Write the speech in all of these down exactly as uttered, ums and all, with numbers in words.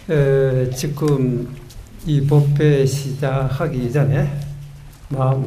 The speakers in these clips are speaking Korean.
에, 지금 이 법회 시작하기 전에 마음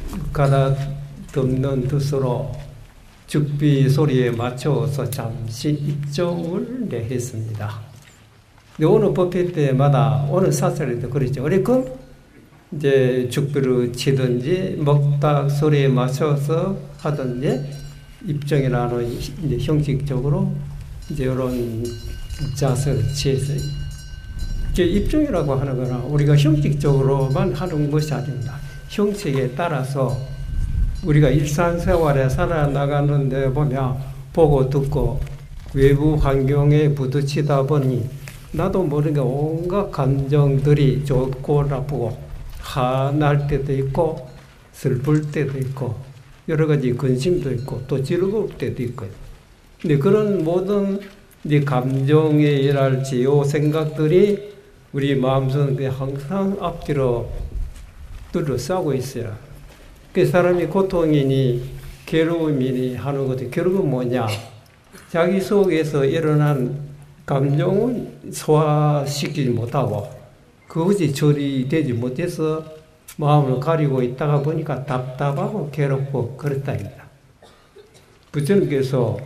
가다듬는 뜻으로 죽비 소리에 맞춰서 잠시 입종을 했습니다. 어느 법회 때마다 어느 사설에도 그렇죠. 그러니까 이제 죽비를 치든지 먹닥 소리에 맞춰서 하든지 입종이라는 이제 형식적으로 이제 이런 자세를 취해서 입종이라고 하는 거는 우리가 형식적으로만 하는 것이 아닙니다. 형식에 따라서 우리가 일상생활에 살아나가는데 보면 보고 듣고 외부 환경에 부딪히다 보니 나도 모르게 온갖 감정들이 좋고 나쁘고 화날 때도 있고 슬플 때도 있고 여러 가지 근심도 있고 또 즐거울 때도 있고요. 근데 그런 모든 이제 감정이랄지요 생각들이 우리 마음속에 항상 앞뒤로 둘러싸고 있어요. 그 사람이 고통이니 괴로움이니 하는 것도 결국은 뭐냐? 자기 속에서 일어난 감정을 소화시키지 못하고 그것이 처리되지 못해서 마음을 가리고 있다가 보니까 답답하고 괴롭고 그렇다입니다. 부처님께서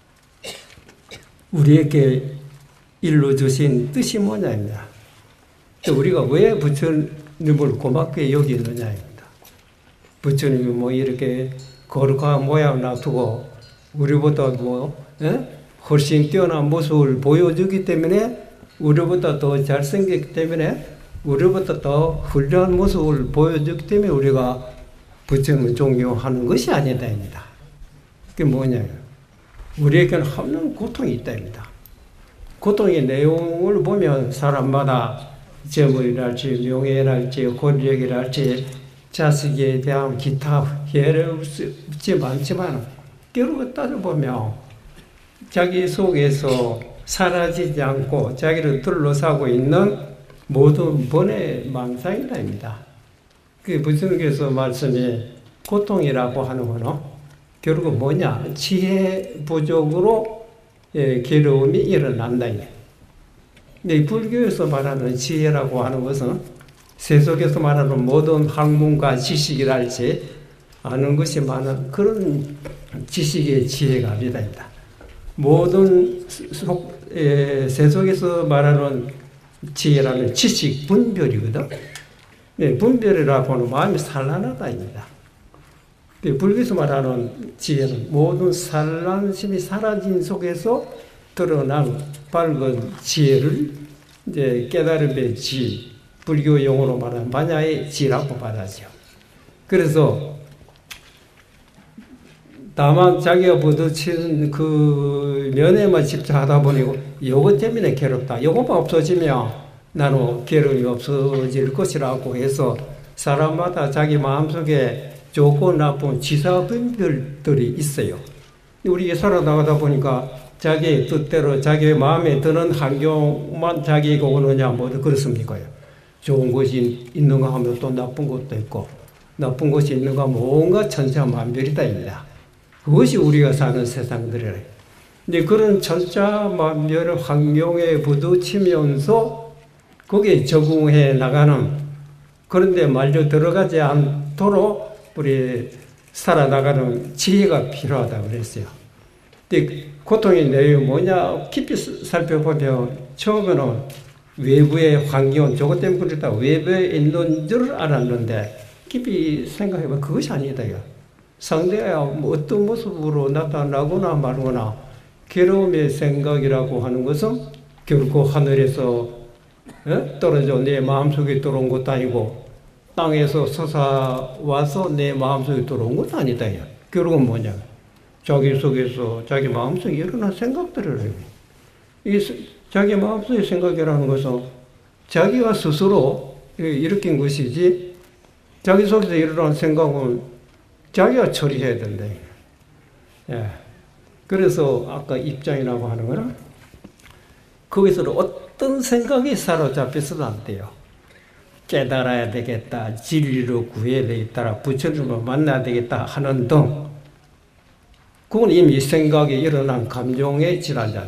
우리에게 일러주신 뜻이 뭐냐입니다. 우리가 왜 부처님을 고맙게 여기느냐입니다. 부처님이 뭐 이렇게 거룩한 모양 놔두고 우리보다 뭐 에? 훨씬 뛰어난 모습을 보여주기 때문에 우리보다 더 잘생겼기 때문에 우리보다 더 훌륭한 모습을 보여주기 때문에 우리가 부처님을 존경하는 것이 아니다입니다. 그게 뭐냐면 우리에게는 없는 고통이 있다입니다. 고통의 내용을 보면 사람마다 재물이랄지 명예랄지 권력이랄지 자식에 대한 기타 예를 없지 많지만 결국 따져보면 자기 속에서 사라지지 않고 자기를 둘러싸고 있는 모든 번의 망상이다입니다. 그 부처님께서 말씀이 고통이라고 하는 거는 결국 뭐냐? 지혜 부족으로 예, 괴로움이 일어난다. 근데 불교에서 말하는 지혜라고 하는 것은 세속에서 말하는 모든 학문과 지식이랄지 아는 것이 많은 그런 지식의 지혜가 아니다. 모든 속, 에, 세속에서 말하는 지혜라는 지식 분별이거든. 네, 분별이라고 하는 마음이 산란하다입니다. 불교에서 말하는 지혜는 모든 산란심이 사라진 속에서 드러난 밝은 지혜를 이제 깨달음의 지, 불교 용어로 말하는 반야의 지라고 말하죠. 그래서 다만 자기가 부딪히는 그 면에만 집중하다 보니 요것 때문에 괴롭다. 요것만 없어지면 나는 괴로움이 없어질 것이라고 해서 사람마다 자기 마음속에 좋고 나쁜 지사분별들이 있어요. 우리가 살아나가다 보니까 자기의 뜻대로 자기의 마음에 드는 환경만 자기가 오느냐 뭐 그렇습니까? 좋은 것이 있는가 하면 또 나쁜 것도 있고 나쁜 것이 있는가 하면 온갖 천차만별이다입니다. 그것이 우리가 사는 세상들이래. 근데 그런 천차만별 환경에 부딪히면서 거기에 적응해 나가는 그런데 말려 들어가지 않도록 우리 살아나가는 지혜가 필요하다고 그랬어요. 근데 고통의 내용이 뭐냐 깊이 살펴보면 처음에는 외부의 환경 저것 때문에 그렇다 외부에 있는 줄 알았는데 깊이 생각해보면 그것이 아니다. 상대가 뭐 어떤 모습으로 나타나거나 말거나 괴로움의 생각이라고 하는 것은 결코 하늘에서 떨어져 내 마음속에 들어온 것도 아니고 땅에서 솟아와서 내 마음속에 들어온 것도 아니다. 결국은 뭐냐? 자기 속에서 자기 마음속에 일어난 생각들을 해요. 이 자기 마음속의 생각이라는 것은 자기가 스스로 일으킨 것이지 자기 속에서 일어난 생각은 자기가 처리해야 된다. 예. 그래서 아까 입장이라고 하는 거는 거기서 어떤 생각이 사로잡혀서도 안 돼요. 깨달아야 되겠다, 진리로 구해야 되겠다, 부처님을 만나야 되겠다 하는 등 그건 이미 생각에 일어난 감정의 질환자.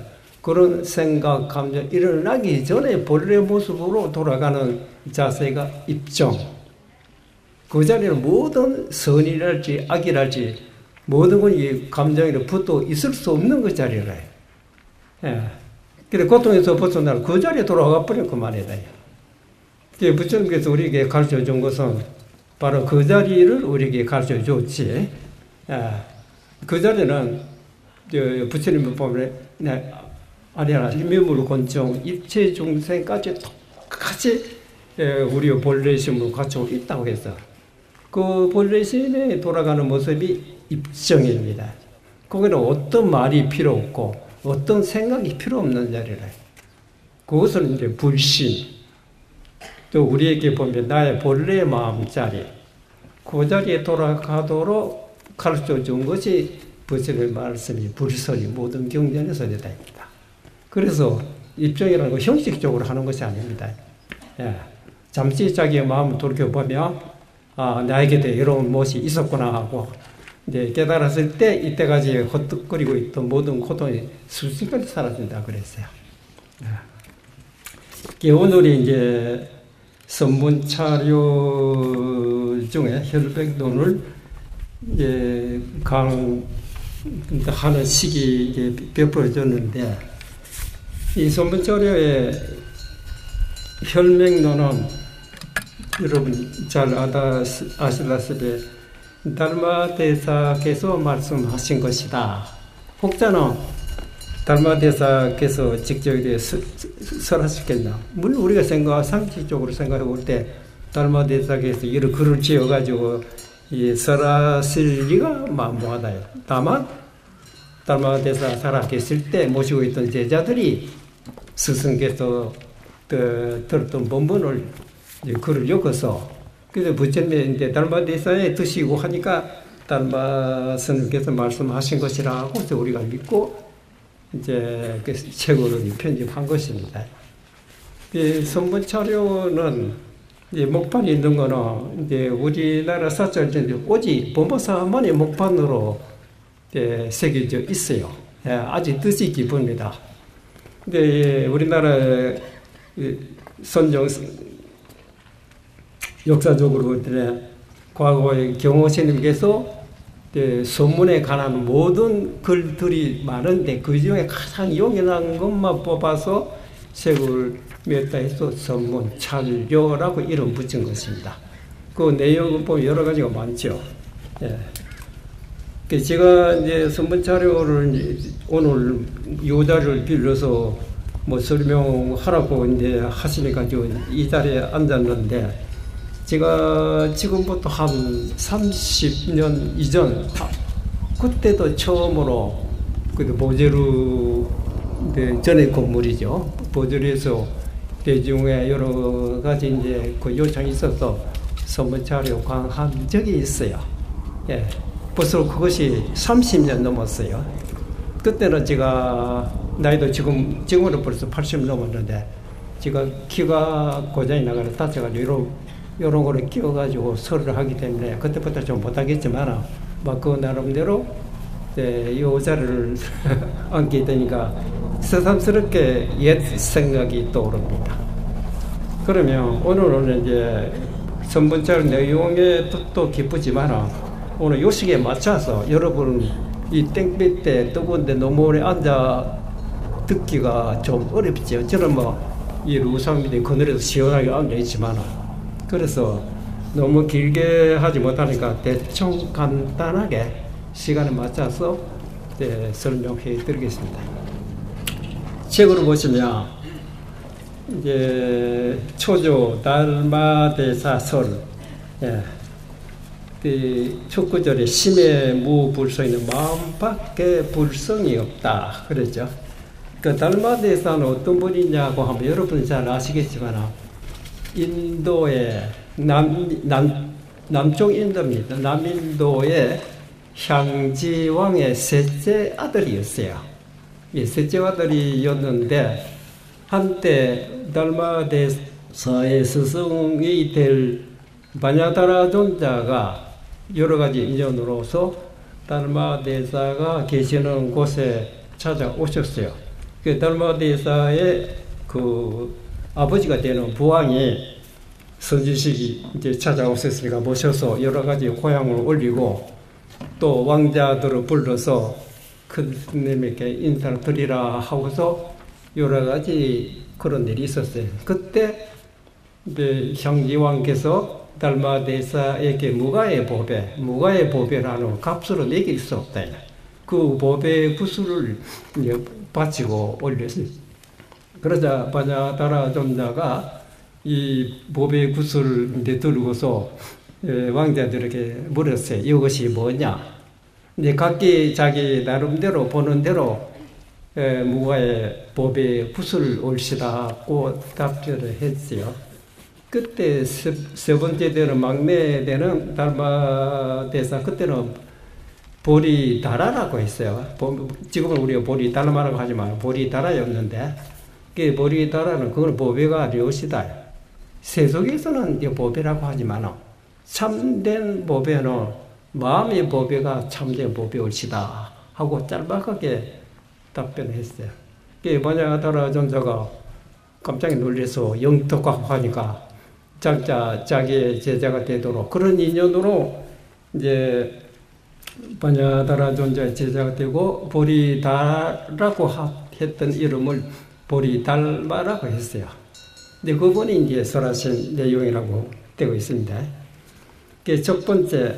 그런 생각, 감정 일어나기 전에 본래 모습으로 돌아가는 자세가 입정. 그 자리는 모든 선이랄지 악이랄지 모든 것이 감정이 붙어 있을 수 없는 그 자리래. 예. 그래 고통에서 벗어나는 그 자리에 돌아가 버려 그만이다. 부처님께서 우리에게 가르쳐 준 것은 바로 그 자리를 우리에게 가르쳐 줬지. 예. 그 자리는 부처님을 보면 아니라 미물 곤충 입체 중생까지 똑같이 우리의 본래심을 갖추고 있다고 해서 그 본래심에 돌아가는 모습이 입정입니다. 거기는 어떤 말이 필요 없고 어떤 생각이 필요 없는 자리래. 그것을 이제 불신. 또 우리에게 보면 나의 본래의 마음 자리. 그 자리에 돌아가도록 가르쳐 준 것이 부처님의 말씀이 불설이 모든 경전의 설이다입니다. 그래서 입정이라는 건 형식적으로 하는 것이 아닙니다. 예. 잠시 자기의 마음을 돌이켜보면 아, 나에게도 이런 것이 있었구나 하고 이제 깨달았을 때 이때까지 헛떡거리고 있던 모든 고통이 순식간에 사라진다 그랬어요. 예. 오늘이 이제 선문차료 중에 혈백론을 이제 강하는 시기 이제 베풀어졌는데 이 선문차료의 혈맥론은 여러분 잘 아시다시피 달마대사께서 말씀하신 것이다. 혹자는 달마대사께서 직접 설하셨겠나? 물론 우리가 생각, 상식적으로 생각해 볼 때 달마대사께서 이런 글을 지어가지고 설하실 리가 만무하다요. 다만 달마대사 살아계실 때 모시고 있던 제자들이 스승께서 들었던 본문을 글을 엮어서 그래서 부처님이 이제 달마대사에 드시고 하니까 달마 스님께서 말씀하신 것이라고 해서 우리가 믿고 이제 그 책으로 편집한 것입니다. 이 선문차료는 이제 목판이 있는 거는 이제 우리나라 사찰전에 오직 보모사만의 목판으로 이제 새겨져 있어요. 예, 아직 뜻이 깊습니다. 근데 우리나라 선정 역사적으로 과거의 경호 스님께서 선문에 관한 모든 글들이 많은데 그 중에 가장 용이한 것만 뽑아서 책을 몇 해서 선문 찰료라고 이름 붙인 것입니다. 그 내용을 보면 여러 가지가 많죠. 예. 제가 이제 선문 찰료를 오늘 이 자리를 빌려서 뭐 설명하라고 이제 하시니까 이 자리에 앉았는데 제가 지금부터 한 삼십 년 이전, 그때도 처음으로, 보제루, 전에 건물이죠. 보제루에서 대중에 여러 가지 이제 그 요청이 있어서 선문차료 강한 적이 있어요. 예. 벌써 그것이 삼십 년 넘었어요. 그때는 제가, 나이도 지금, 지금으로 벌써 팔십 넘었는데, 제가 키가 고장이 나가서 다쳐가지고, 이런 이런 거를 끼워가지고 설을 하기 때문에 그때부터 좀 못하겠지만 막 그 나름대로 이 자리를 앉게 되니까 새삼스럽게 옛 생각이 떠오릅니다. 그러면 오늘은 이제 선문차료 내용의 뜻도 기쁘지만 오늘 요식에 맞춰서 여러분 이 땡빛 때 뜨거운데 너무 오래 앉아 듣기가 좀 어렵죠. 저는 뭐 이 루상 밑에 그늘에서 시원하게 앉아 있지만 그래서 너무 길게 하지 못하니까 대충 간단하게 시간에 맞춰서 네, 설명해 드리겠습니다. 책으로 보시면 이제 초조 달마대사설 예, 첫 구절에 심에 무불성이는 마음밖에 불성이 없다 그랬죠. 그 달마대사는 어떤 분이냐고 하면 여러분 잘 아시겠지만 인도의 남, 남, 남쪽 인도입니다. 남인도의 향지왕의 셋째 아들이었어요. 이 셋째 아들이었는데 한때 달마대사의 스승이 될 바냐다라 존자가 여러 가지 인연으로서 달마대사가 계시는 곳에 찾아오셨어요. 그 달마대사의 그 아버지가 되는 부왕이 선지식이 이제 찾아오셨으니까 모셔서 여러 가지 고향을 올리고 또 왕자들을 불러서 큰 스님에게 인사를 드리라 하고서 여러 가지 그런 일이 있었어요. 그때 이제 형제왕께서 달마대사에게 무가의 보배, 무가의 보배라는 값으로 매길 수 없다. 그 보배 구슬을 바치고 올렸어요. 그러자 바냐다라 존자가 이 보배 구슬을 이제 들고서 왕자들에게 물었어요. 이것이 뭐냐? 이제 각기 자기 나름대로 보는 대로 무가의 보배 구슬을 올시다고 답변을 했어요. 그때 세, 세 번째 되는 막내 되는 달마대사 그때는 보리다라라고 했어요. 지금은 우리가 보리달마라고 하지만 보리다라였는데 그 보리다라는 그건 보배가 아니었시다. 세속에서는 보배라고 하지만 참된 보배는 마음의 보배가 참된 보배올시다 하고 짤막하게 답변했어요. 그 바냐다라 존자가 깜짝 놀라서 영특하고 하니까 장자 자기의 제자가 되도록 그런 인연으로 이제 바냐다라 존자의 제자가 되고 보리다라고 했던 이름을 보리달마라고 했어요. 근데 그분이 이제 설하신 내용이라고 되고 있습니다. 그 첫 번째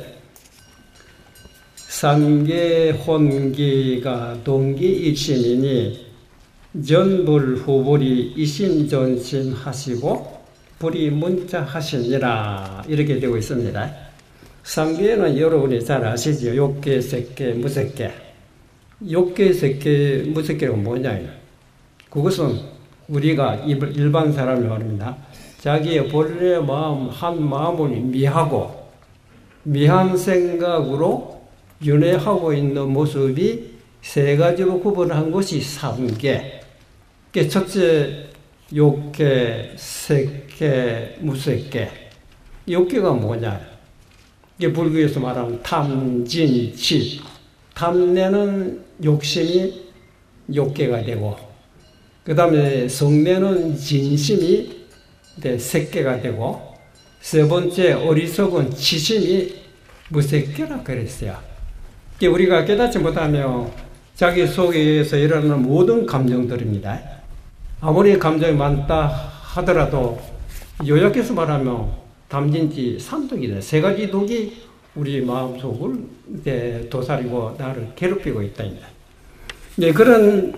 상계 혼기가 동기 일심이니 전불 후불이 이심전심 하시고 불이 문자 하시니라 이렇게 되고 있습니다. 상계는 여러분이 잘 아시죠? 욕계, 색계, 무색계. 욕계, 색계, 무색계가 뭐냐요? 그것은 우리가 일반 사람이 말입니다. 자기의 본래 마음 한 마음을 미하고 미한 생각으로 윤회하고 있는 모습이 세 가지로 구분한 것이 삼계. 첫째 욕계, 색계, 무색계. 욕계가 뭐냐? 이게 불교에서 말하는 탐진치. 탐내는 욕심이 욕계가 되고, 그 다음에 성내는 진심이 색계가 되고, 세 번째 어리석은 치심이 무색계라 그랬어요. 우리가 깨닫지 못하면 자기 속에서 일어나는 모든 감정들입니다. 아무리 감정이 많다 하더라도 요약해서 말하면 담진지 삼독이다. 세 가지 독이 우리 마음속을 도사리고 나를 괴롭히고 있다입니다. 네, 그런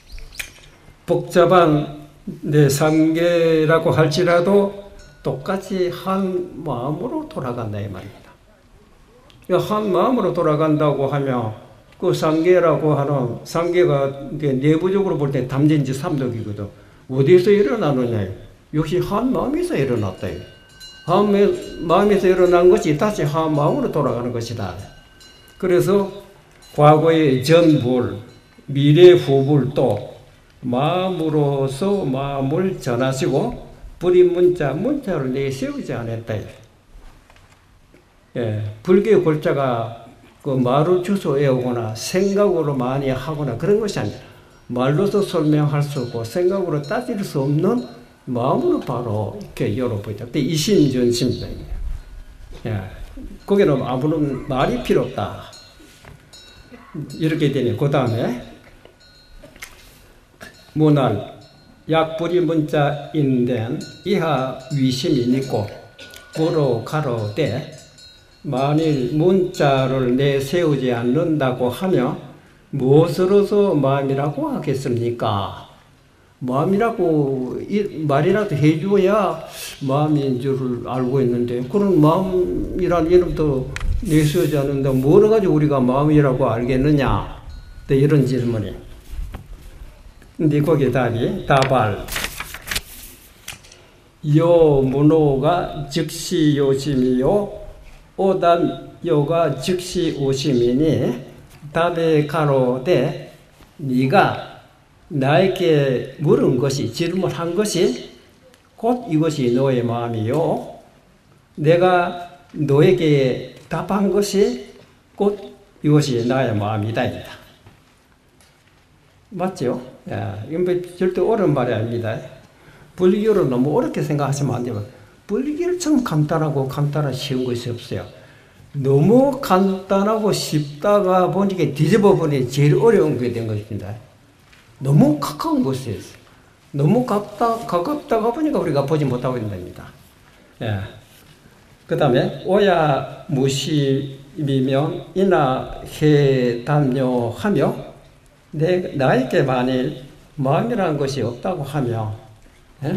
복잡한 내 삼계라고 할지라도 똑같이 한 마음으로 돌아간다 이 말입니다. 한 마음으로 돌아간다고 하면 그 상계라고 하는 상계가 내부적으로 볼 때 담진지 삼독이거든. 어디서 일어나느냐? 역시 한 마음에서 일어났다. 한 마음에서 일어난 것이 다시 한 마음으로 돌아가는 것이다. 그래서 과거의 전불, 미래 후불도 마음으로서 마음을 전하시고 불이 문자, 문자를 내세우지 않았다. 예, 불교의 골자가 그 말을 주소 외우거나 생각으로 많이 하거나 그런 것이 아니라 말로서 설명할 수 없고 생각으로 따질 수 없는 마음으로 바로 이렇게 열어보자. 그때 이심전심이다. 예, 거기는 아무런 말이 필요 없다. 이렇게 되네. 그 다음에 문할 약불이 문자인된 이하 위심이 있고 보러 가로되 만일 문자를 내세우지 않는다고 하면 무엇으로서 마음이라고 하겠습니까? 마음이라고 말이라도 해줘야 마음인 줄을 알고 있는데 그런 마음이라는 이름도 내세우지 않는다. 뭐를 가지고 우리가 마음이라고 알겠느냐? 이런 질문이. 근데 거기에 답이 다발 요 문호가 즉시 요심이요 오단 요가 즉시 오심이니 답에 가로되 네가 나에게 물은 것이 질문한 것이 곧 이것이 너의 마음이요 내가 너에게 답한 것이 곧 이것이 나의 마음이다. 맞죠? 예, 이건 뭐 절대 어려운 말이 아닙니다. 불교를 너무 어렵게 생각하시면 안 돼요. 불교처럼 간단하고 간단한 쉬운 것이 없어요. 너무 간단하고 쉽다가 보니까 뒤집어 보니 제일 어려운 게 된 것입니다. 너무 가까운 곳이에요. 너무 가깝다, 가깝다가 보니까 우리가 보지 못하고 있는 겁니다. 예. 그 다음에, 오야 무심이면 이나 해담요하며, 내, 나에게 만일 마음이라는 것이 없다고 하며, 예?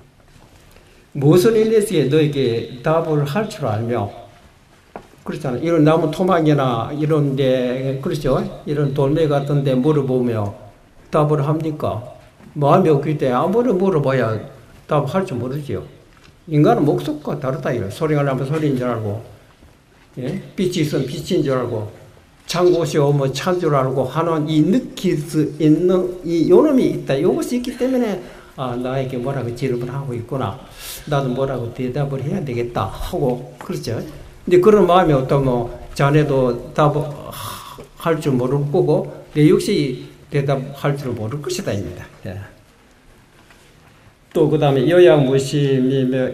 무슨 일에서 너에게 답을 할 줄 알며, 그렇잖아요. 이런 나무 토막이나 이런 데, 그렇죠? 이런 돌멩이 같은 데 물어보며 답을 합니까? 마음이 없기 때문에 아무리 물어봐야 답할 줄 모르지요. 인간은 목소리가 다르다, 이거. 소리가 나면 소리인 줄 알고, 예? 빛이 있으면 빛인 줄 알고, 찬 곳이 오면 찬 줄 알고 하는 이 느낄 수 있는 이 요놈이 있다. 이것이 있기 때문에, 아, 나에게 뭐라고 질문을 하고 있구나. 나도 뭐라고 대답을 해야 되겠다. 하고, 그렇죠. 근데 그런 마음이 없다면 자네도 답할 줄 모를 거고 내 역시 대답할 줄 모를 것이다 입니다. 예. 또 그 다음에 여양무심이며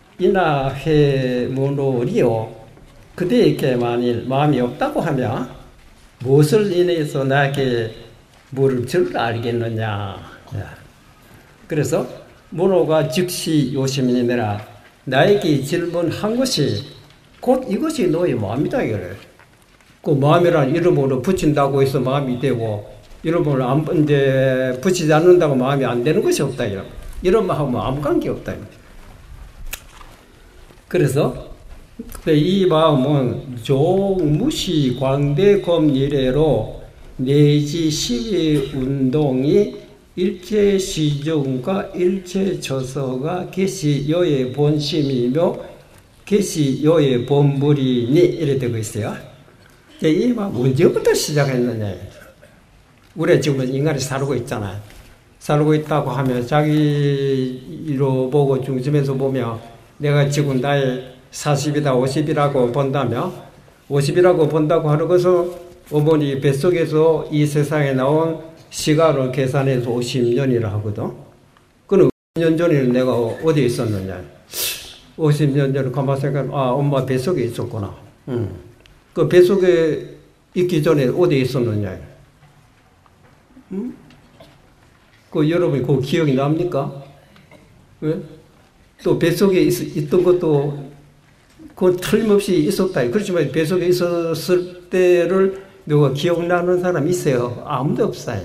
이나해무노리요 그대에게 만일 마음이 없다고 하면 무엇을 인해서 나에게 물을 줄 알겠느냐. 예. 그래서 문호가 즉시 요심이니라 나에게 질문한 것이 곧 이것이 너의 마음이다, 이거를. 그 마음이란 이름으로 붙인다고 해서 마음이 되고, 이름으로 안, 이제, 붙이지 않는다고 마음이 안 되는 것이 없다, 이런. 이런 마음은 아무 관계 없다, 이런. 그래서, 이 마음은 종무시 광대검 이래로 내지 시위 운동이 일체 시정과 일체 저서가 계시 여의 본심이며 계시 요의 본물이니 이래 되고 있어요. 이 막 언제부터 시작했느냐. 우리가 지금 인간이 살고 있잖아요. 살고 있다고 하면 자기로 보고 중심에서 보면 내가 지금 나이 사십이다 오십이라고 본다면 오십이라고 본다고 하는 것은 어머니 뱃속에서 이 세상에 나온 시간을 계산해서 오십 년이라 하거든. 그럼 오십 년 전에는 내가 어디에 있었느냐. 오십 년 전에 가만 생각하면, 아, 엄마 뱃속에 있었구나. 응. 그 뱃속에 있기 전에 어디에 있었느냐. 응? 그 여러분이 그 기억이 납니까? 왜? 또 뱃속에 있, 있던 것도 그 틀림없이 있었다. 그렇지만 뱃속에 있었을 때를 누가 기억나는 사람이 있어요? 아무도 없어요.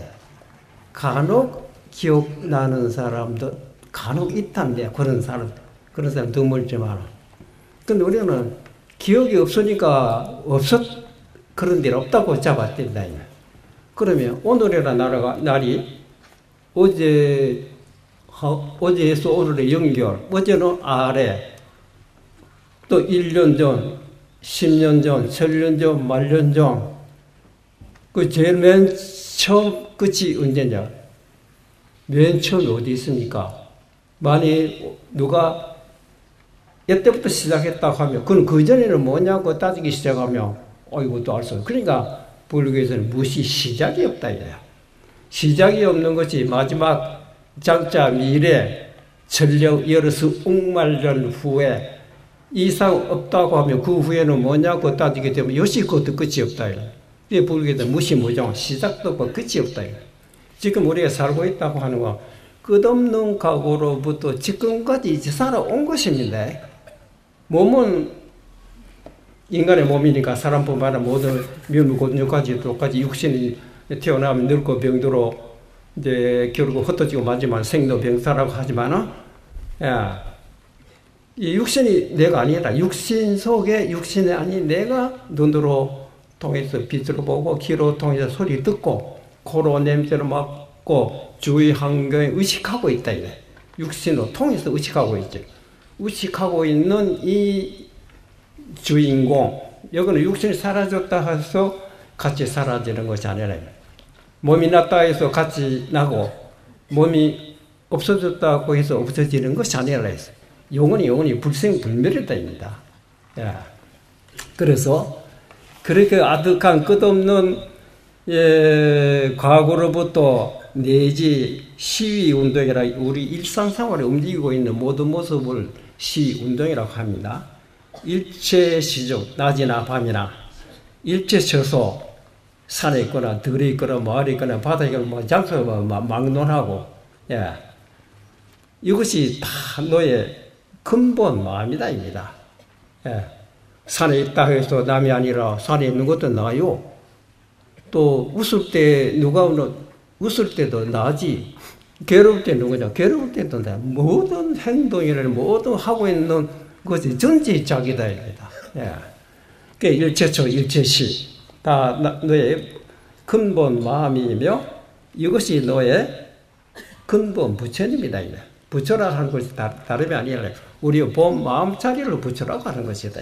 간혹 기억나는 사람도 간혹 있단데, 그런 사람. 그런 사람 드물지만. 근데 우리는 기억이 없으니까 없었, 그런 데 없다고 잡았답니다. 그러면 오늘이라 나라가, 날이 어제, 어제에서 오늘의 연결, 어제는 아래, 또 일 년 전, 십 년 전, 천 년 전, 만 년 전, 그 제일 맨 처음 끝이 언제냐? 맨 처음에 어디 있습니까? 만일 누가 이때부터 시작했다고 하면, 그건 그전에는 뭐냐고 따지기 시작하면, 어, 이것도 알 수 없어. 그러니까, 불교에서는 무시 시작이 없다, 이거야. 시작이 없는 것이 마지막 장자 미래, 전력 여러수 옥말년 후에 이상 없다고 하면 그 후에는 뭐냐고 따지게 되면, 역시 그것도 끝이 없다, 이거야. 이 불교에서 무시 무정, 시작도 없고 끝이 없다, 이거야. 지금 우리가 살고 있다고 하는 건 끝없는 각오로부터 지금까지 이제 살아온 것입니다. 몸은 인간의 몸이니까 사람뿐만 아니라 모든 묘미곤육까지 똑같이 육신이 태어나면 늙고 병들어 이제 결국 흩어지고 마지막 생로병사라고 하지만은 야, 이 육신이 내가 아니라 육신 속에 육신이 아닌 내가 눈으로 통해서 빛으로 보고 귀로 통해서 소리 듣고 코로 냄새를 맡고 주위 환경에 의식하고 있다 이래. 육신으로 통해서 의식하고 있죠. 의식하고 있는 이 주인공, 여기는 육신이 사라졌다 해서 같이 사라지는 것이 아니라 몸이 났다 해서 같이 나고 몸이 없어졌다고 해서 없어지는 것이 아니라 해서 영원히 영원히 불생불멸이다입니다. 그래서 그렇게 아득한 끝없는 예, 에, 과거로부터 내지 시위 운동이라 우리 일상생활에 움직이고 있는 모든 모습을 시위 운동이라고 합니다. 일체 시중, 낮이나 밤이나, 일체 처소, 산에 있거나, 들에 있거나, 마을에 있거나, 바다에 있거나, 뭐, 장소에 뭐, 막론하고, 예. 이것이 다 너의 근본 마음이다, 입니다. 예. 산에 있다 해서 남이 아니라 산에 있는 것도 나요. 또, 웃을 때, 누가 웃을 때도 나지. 괴로울 때 누구냐? 괴로울 때도 나. 모든 행동이나 모든 하고 있는 것이 전지작이다입니다. 예. 그 일체처, 일체시. 다 너의 근본 마음이며 이것이 너의 근본 부처님이다. 부처라 하는 것이 다름이 아니라 우리 본 마음자리를 부처라고 하는 것이다.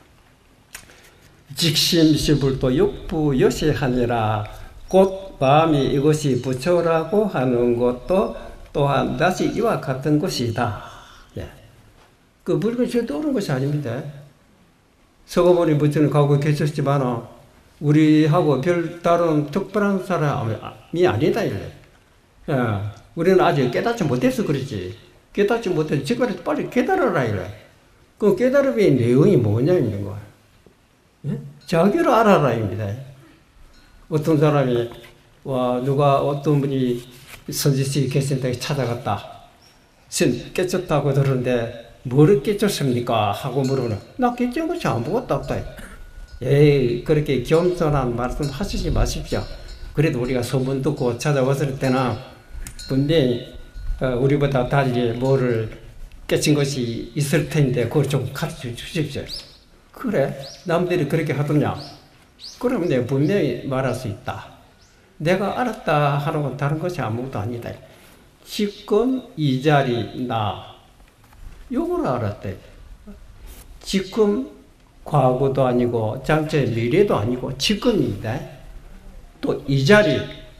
직심시불도 육부여시하니라. 곧 마음이 이것이 부처라고 하는 것도 또한 다시 이와 같은 것이다. 예. 그 물건 절대 옳은 것이 아닙니다. 서거모니 부처는 가고 계셨지만 우리하고 별 다른 특별한 사람이 아니다. 이래. 예. 우리는 아직 깨닫지 못해서 그렇지. 깨닫지 못해서 지금부터 빨리 깨달아라. 이래. 그 깨달음의 내용이 뭐냐, 있는 거야. 예? 자기를 알아라입니다. 어떤 사람이, 와, 누가, 어떤 분이 선지시 계신데 찾아갔다. 신, 깨쳤다고 들었는데, 뭐를 깨쳤습니까? 하고 물으면, 나 깨친 것이 아무것도 없다. 에이, 그렇게 겸손한 말씀 하시지 마십시오. 그래도 우리가 소문 듣고 찾아왔을 때나, 분명히, 우리보다 달리 뭐를 깨친 것이 있을 텐데, 그걸 좀 가르쳐 주십시오. 그래? 남들이 그렇게 하더냐? 그럼 내가 분명히 말할 수 있다. 내가 알았다 하는 건 다른 것이 아무것도 아니다. 지금 이 자리 나 요걸 알았대. 지금 과거도 아니고 장차의 미래도 아니고 지금입니다. 또 이 자리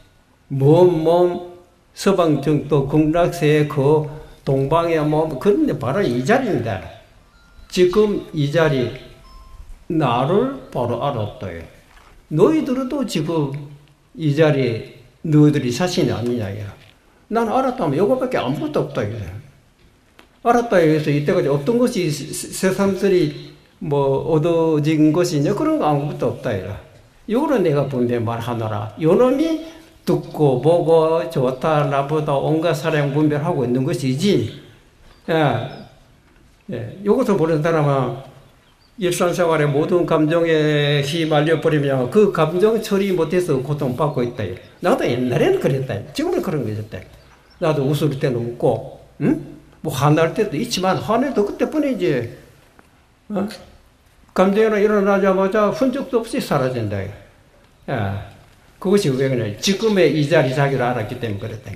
몸몸 서방정도 극락세의 그 동방의 몸 그런데 바로 이 자리입니다. 지금 이 자리 나를 바로 알았다. 너희들도 지금 이 자리에 너희들이 자신이 아니냐. 난 알았다면 이거밖에 아무것도 없다. 알았다 해서 이때까지 어떤 것이 새삼스레 뭐 얻어진 것이냐 그런 거 아무것도 없다. 이거는 내가 분명히 말하노라. 요놈이 듣고 보고 좋다 나보다 온갖 사랑 분별하고 있는 것이지. 예, 예. 이것을 보는 사람은 일상생활의 모든 감정에 휘말려 버리면 그 감정 처리 못해서 고통받고 있다. 나도 옛날에는 그랬다. 지금은 그런 게 있었다. 나도 웃을 때는 웃고, 응? 뭐 화날 때도 있지만 화내도 그때뿐이지. 어? 감정이 일어나자마자 흔적도 없이 사라진다. 야, 그것이 왜 그래? 지금의 이 자리 자기를 알았기 때문에 그랬다.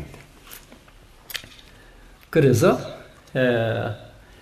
그래서 에,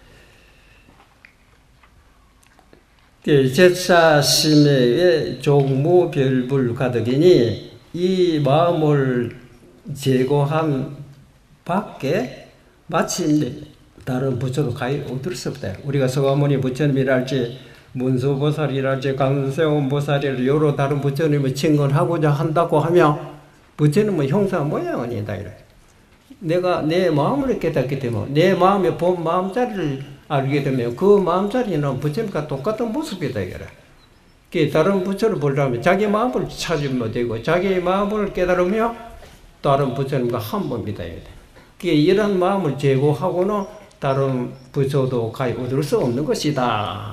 제사심의 종무별불 가득이니 이 마음을 제거한 밖에 마침 다른 부처도 가히 얻을 수 없다. 우리가 서가모니 부처님이랄지 문수보살이랄지 강세원보살이랄지 여러 다른 부처님을 칭언하고자 한다고 하면 부처님은 형사 모양은 아니다. 내가 내 마음을 깨닫기 때문에 내 마음의 본 마음자리를 알게 되면 그 마음자리는 부처님과 똑같은 모습이다. 이게 다른 부처를 보려면 자기 마음을 찾으면 되고 자기 마음을 깨달으며 다른 부처님과 한 몸이다. 이런 마음을 제거하고는 다른 부처도 가히 얻을 수 없는 것이다.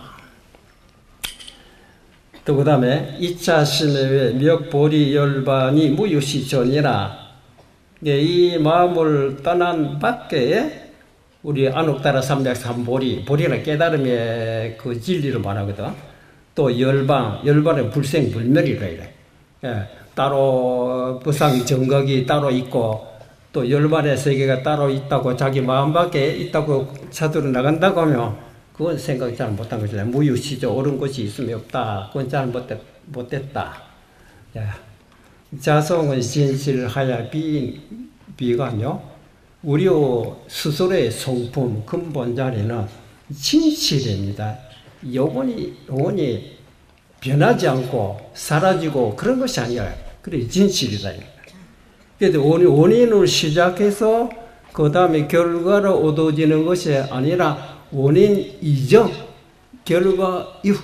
또 그 다음에 이차심의 멱보리 열반이 무유시전이라 이 마음을 떠난 밖에 우리 안옥따라 삼백삼보리, 보리는 깨달음의 그 진리를 말하거든. 또 열방, 열반은 불생불멸이라 이래. 예, 따로 부상 정각이 따로 있고 또 열반의 세계가 따로 있다고 자기 마음 밖에 있다고 찾으러 나간다고 하면 그건 생각 잘 못한 것이다. 무유시죠. 옳은 것이 있으면 없다. 그건 잘 못됐, 못됐다. 예. 자성은 진실하야 비, 비가며 우리 스스로의 성품, 근본 자리는 진실입니다. 영원히, 영원히 변하지 않고 사라지고 그런 것이 아니라, 그래, 진실이다. 그래서 원인을 시작해서 그 다음에 결과로 얻어지는 것이 아니라 원인 이전, 결과 이후,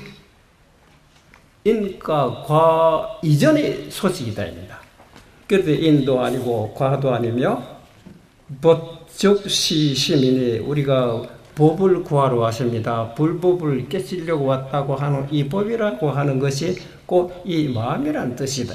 인과 과 이전의 소식이다. 그래서 인도 아니고 과도 아니며 법적시 시민이 우리가 법을 구하러 왔습니다. 불법을 깨치려고 왔다고 하는 이 법이라고 하는 것이 꼭 이 마음이라는 뜻이다.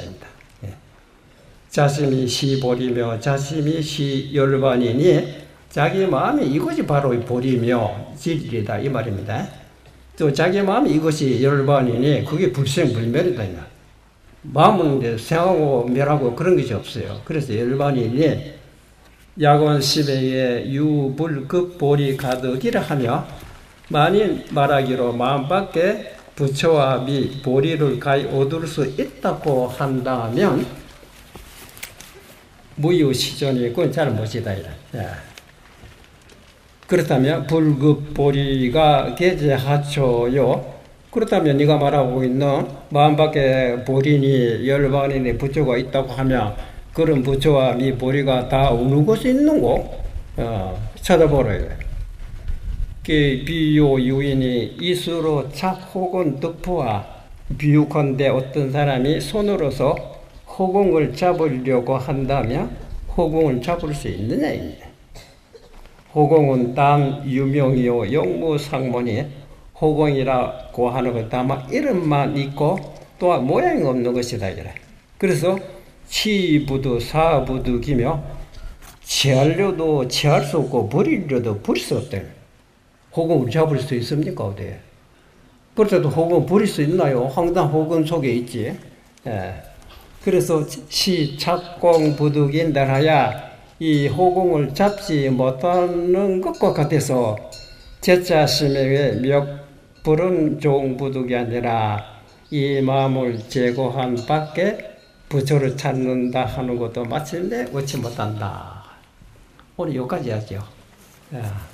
자심이 시보리며 자심이 시열반이니 자기 마음이 이것이 바로 보리며 진리다 이 말입니다. 또 자기 마음이 이것이 열반이니 그게 불생불멸이다. 마음은 이제 생하고 멸하고 그런 것이 없어요. 그래서 열반이니 야권 시베에 유불급보리 가득이라 하며 만일 말하기로 마음밖에 부처와 미 보리를 가히 얻을 수 있다고 한다면 무유시전이 그건 잘못이다. 그렇다면 불급보리가 계제하초요. 그렇다면 네가 말하고 있는 마음밖에 보리니 열반이니 부처가 있다고 하면 그런 부처와 미 보리가 다 어느 곳에 있는고 어, 찾아보라. 그 비유 유인이 이수로 착 혹은 득포와 비유컨대 어떤 사람이 손으로서 호공을 잡으려고 한다면 호공을 잡을 수 있느냐 입니다. 호공은 단 유명이요 영무상문이 호공이라고 하는 것 다만 이름만 있고 또한 모양이 없는 것이다. 그래서 치부도 사부득이며 취하려도 취할 수 없고 버리려도 버릴 수 없다. 호공을 잡을 수 있습니까? 어디에? 그렇다도 호공 버릴 수 있나요? 황당 호공 속에 있지. 예. 그래서 시착공부득인달하야 이 호공을 잡지 못하는 것과 같아서 제자심에 멱부른 종부득이 아니라 이 마음을 제거한 밖에 부처를 찾는다 하는 것도 마침내 얻지 못한다. 오늘 여기까지 하죠. 예.